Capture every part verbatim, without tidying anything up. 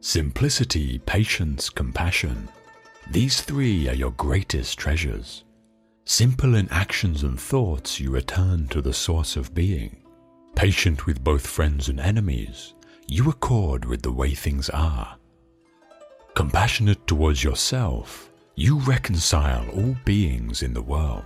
Simplicity, patience, compassion. These three are your greatest treasures. Simple in actions and thoughts, you return to the source of being. Patient with both friends and enemies, you accord with the way things are. Compassionate towards yourself, you reconcile all beings in the world.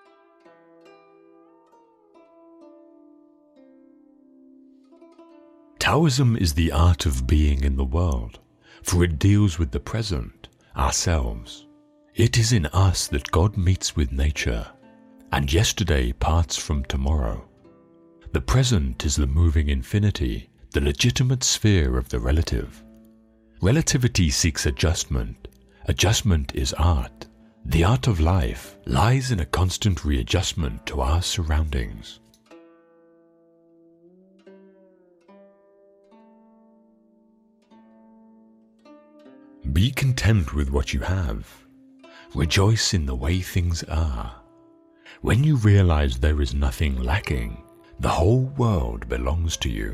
Taoism is the art of being in the world, for it deals with the present, ourselves. It is in us that God meets with nature, and yesterday parts from tomorrow. The present is the moving infinity, the legitimate sphere of the relative. Relativity seeks adjustment. Adjustment is art. The art of life lies in a constant readjustment to our surroundings. Be content with what you have. Rejoice in the way things are. When you realize there is nothing lacking, the whole world belongs to you.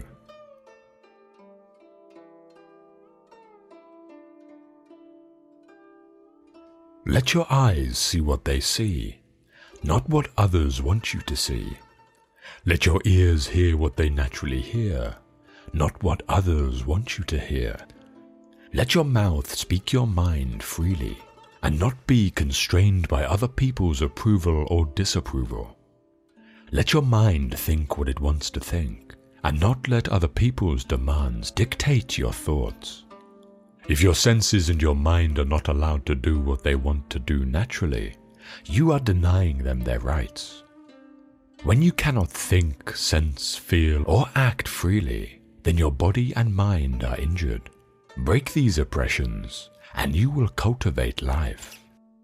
Let your eyes see what they see, not what others want you to see. Let your ears hear what they naturally hear, not what others want you to hear. Let your mouth speak your mind freely, and not be constrained by other people's approval or disapproval. Let your mind think what it wants to think, and not let other people's demands dictate your thoughts. If your senses and your mind are not allowed to do what they want to do naturally, you are denying them their rights. When you cannot think, sense, feel, or act freely, then your body and mind are injured. Break these oppressions, and you will cultivate life.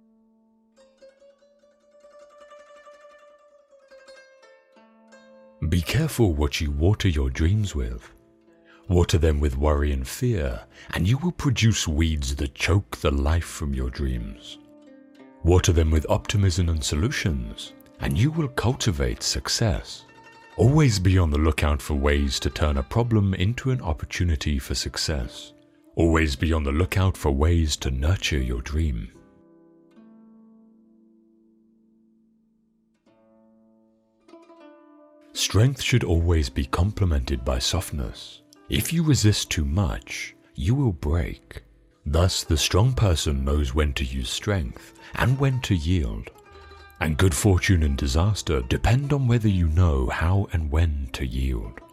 Be careful what you water your dreams with. Water them with worry and fear, and you will produce weeds that choke the life from your dreams. Water them with optimism and solutions, and you will cultivate success. Always be on the lookout for ways to turn a problem into an opportunity for success. Always be on the lookout for ways to nurture your dream. Strength should always be complemented by softness. If you resist too much, you will break. Thus, the strong person knows when to use strength and when to yield. And good fortune and disaster depend on whether you know how and when to yield.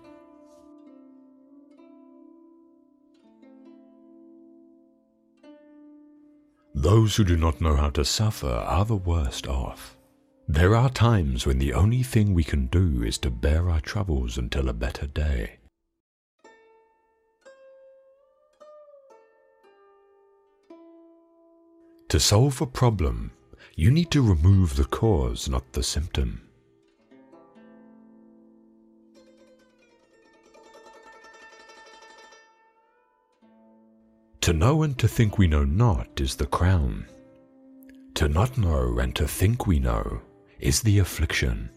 Those who do not know how to suffer are the worst off. There are times when the only thing we can do is to bear our troubles until a better day. To solve a problem, you need to remove the cause, not the symptom. To know and to think we know not is the crown. To not know and to think we know is the affliction.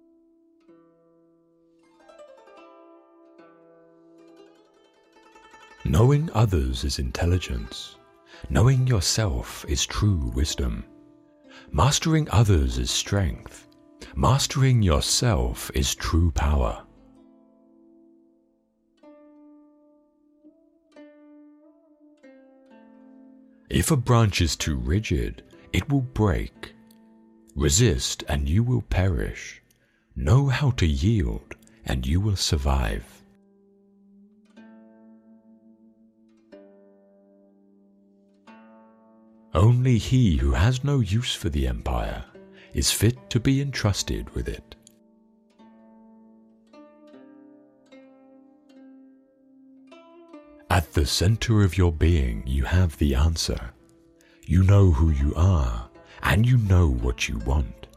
Knowing others is intelligence. Knowing yourself is true wisdom. Mastering others is strength. Mastering yourself is true power. If a branch is too rigid, it will break. Resist and you will perish. Know how to yield and you will survive. Only he who has no use for the empire is fit to be entrusted with it. At the center of your being, you have the answer. You know who you are, and you know what you want.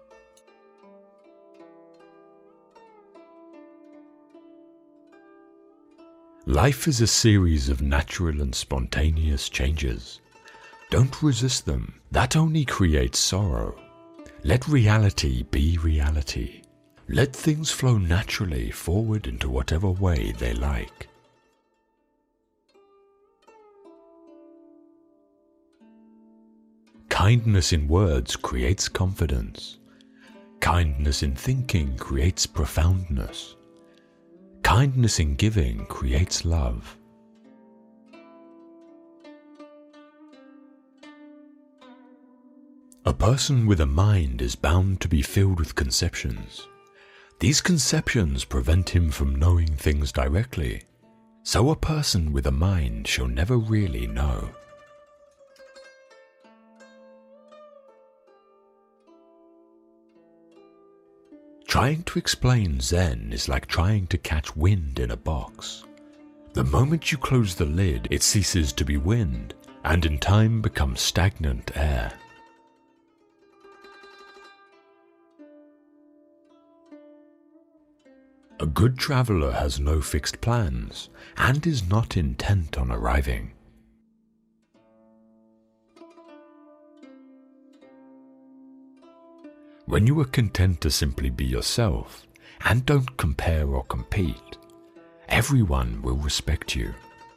Life is a series of natural and spontaneous changes. Don't resist them. That only creates sorrow. Let reality be reality. Let things flow naturally forward into whatever way they like. Kindness in words creates confidence. Kindness in thinking creates profoundness. Kindness in giving creates love. A person with a mind is bound to be filled with conceptions. These conceptions prevent him from knowing things directly, so a person with a mind shall never really know. Trying to explain Zen is like trying to catch wind in a box. The moment you close the lid, it ceases to be wind, and in time becomes stagnant air. A good traveller has no fixed plans, and is not intent on arriving. When you are content to simply be yourself, and don't compare or compete, everyone will respect you.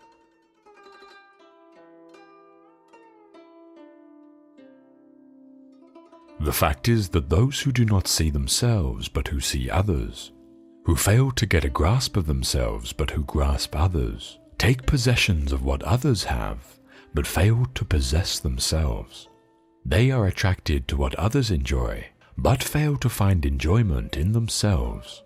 The fact is that those who do not see themselves but who see others, who fail to get a grasp of themselves but who grasp others, take possessions of what others have but fail to possess themselves. They are attracted to what others enjoy but fail to find enjoyment in themselves.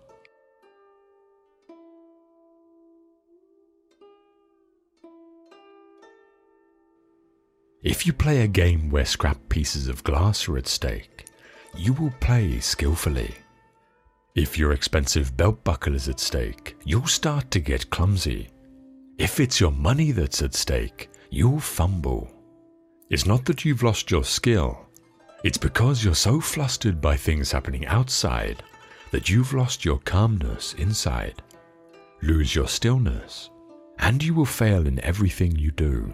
If you play a game where scrap pieces of glass are at stake, you will play skillfully. If your expensive belt buckle is at stake, you'll start to get clumsy. If it's your money that's at stake, you'll fumble. It's not that you've lost your skill. It's because you're so flustered by things happening outside that you've lost your calmness inside. Lose your stillness, and you will fail in everything you do.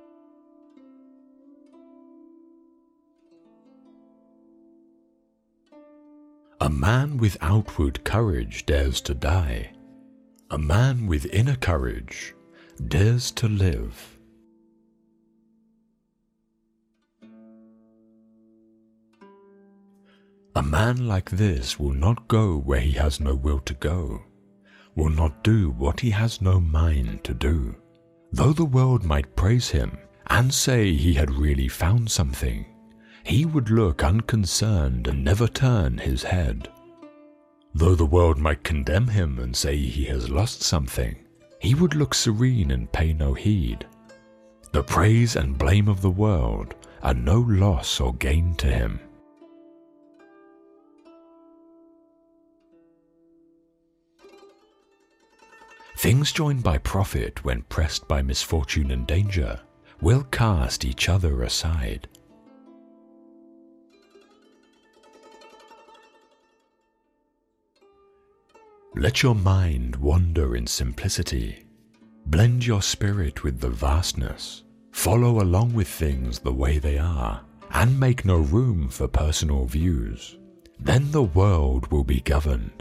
A man with outward courage dares to die. A man with inner courage dares to live. A man like this will not go where he has no will to go, will not do what he has no mind to do. Though the world might praise him and say he had really found something, he would look unconcerned and never turn his head. Though the world might condemn him and say he has lost something, he would look serene and pay no heed. The praise and blame of the world are no loss or gain to him. Things joined by profit when pressed by misfortune and danger will cast each other aside. Let your mind wander in simplicity. Blend your spirit with the vastness. Follow along with things the way they are, and make no room for personal views. Then the world will be governed.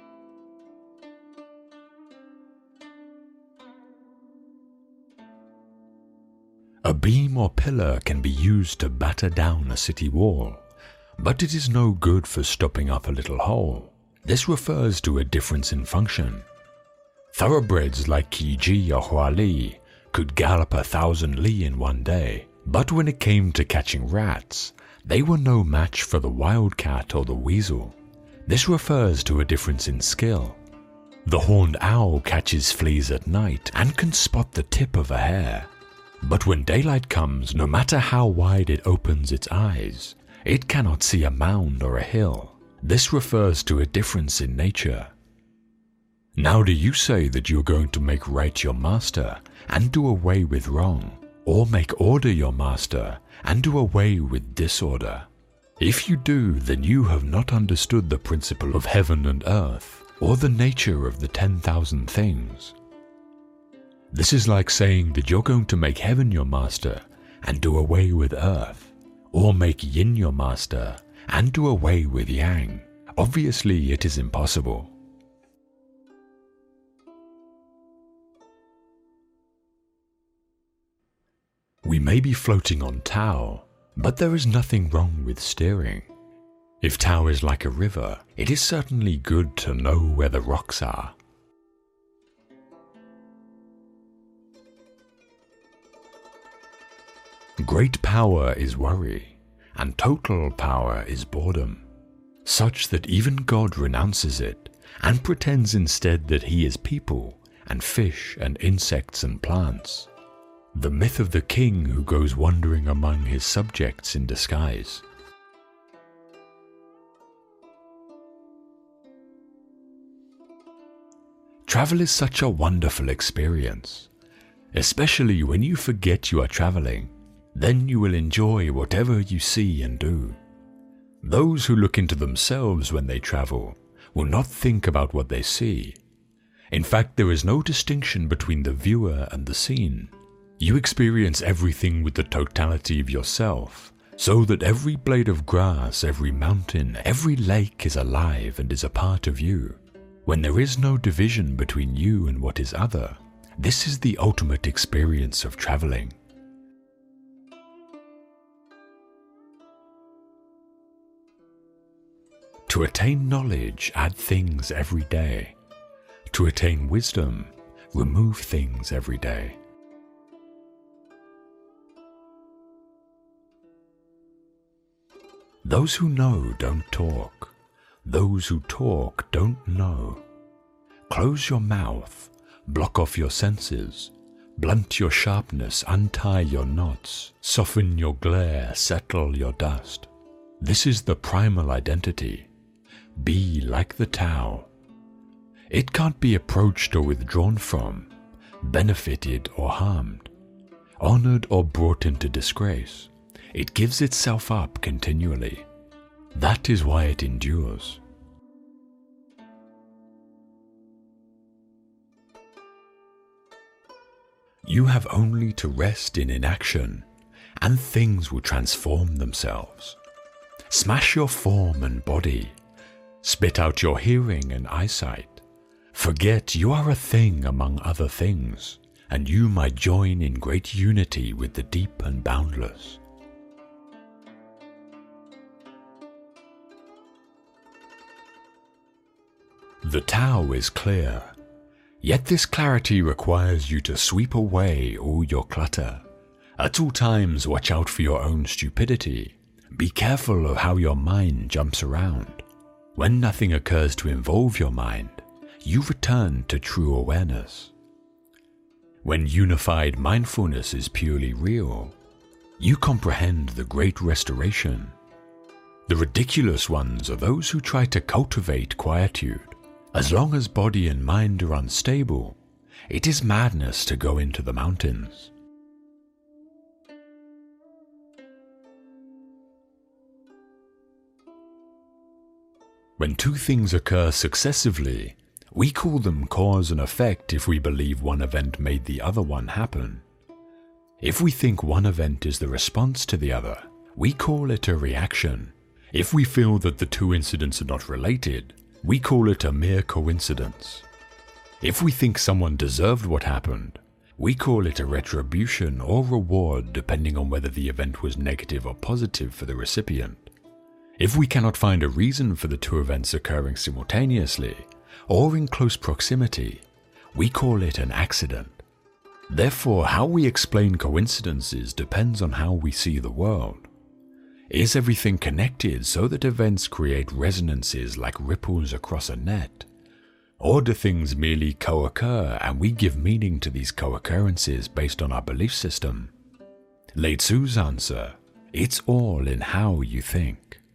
A beam or pillar can be used to batter down a city wall, but it is no good for stopping up a little hole. This refers to a difference in function. Thoroughbreds like Qi or Huali could gallop a thousand li in one day, but when it came to catching rats, they were no match for the wildcat or the weasel. This refers to a difference in skill. The horned owl catches fleas at night and can spot the tip of a hair. But when daylight comes, no matter how wide it opens its eyes, it cannot see a mound or a hill. This refers to a difference in nature. Now do you say that you're going to make right your master and do away with wrong, or make order your master and do away with disorder? If you do, then you have not understood the principle of heaven and earth, or the nature of the ten thousand things. This is like saying that you're going to make heaven your master and do away with earth, or make yin your master and do away with yang. Obviously, it is impossible. We may be floating on Tao, But there is nothing wrong with steering. If Tao is like a river, it is certainly good to know where the rocks are. Great power is worry, and total power is boredom, such that even God renounces it and pretends instead that he is people and fish and insects and plants. The myth of the king who goes wandering among his subjects in disguise. Travel is such a wonderful experience, especially when you forget you are traveling. Then you will enjoy whatever you see and do. Those who look into themselves when they travel will not think about what they see. In fact, there is no distinction between the viewer and the scene. You experience everything with the totality of yourself, so that every blade of grass, every mountain, every lake is alive and is a part of you. When there is no division between you and what is other, this is the ultimate experience of traveling. To attain knowledge, add things every day. To attain wisdom, remove things every day. Those who know don't talk. Those who talk don't know. Close your mouth, block off your senses, blunt your sharpness, untie your knots, soften your glare, settle your dust. This is the primal identity. Be like the Tao. It can't be approached or withdrawn from, benefited or harmed, honored or brought into disgrace. It gives itself up continually. That is why it endures. You have only to rest in inaction, and things will transform themselves. Smash your form and body. Spit out your hearing and eyesight. Forget you are a thing among other things, and you might join in great unity with the deep and boundless. The Tao is clear, yet this clarity requires you to sweep away all your clutter. At all times, watch out for your own stupidity. Be careful of how your mind jumps around. When nothing occurs to involve your mind, you return to true awareness. When unified mindfulness is purely real, you comprehend the great restoration. The ridiculous ones are those who try to cultivate quietude. As long as body and mind are unstable, it is madness to go into the mountains. When two things occur successively, we call them cause and effect if we believe one event made the other one happen. If we think one event is the response to the other, we call it a reaction. If we feel that the two incidents are not related, we call it a mere coincidence. If we think someone deserved what happened, we call it a retribution or reward depending on whether the event was negative or positive for the recipient. If we cannot find a reason for the two events occurring simultaneously or in close proximity, we call it an accident. Therefore, how we explain coincidences depends on how we see the world. Is everything connected so that events create resonances like ripples across a net? Or do things merely co-occur and we give meaning to these co-occurrences based on our belief system? Lao Tzu's answer, it's all in how you think.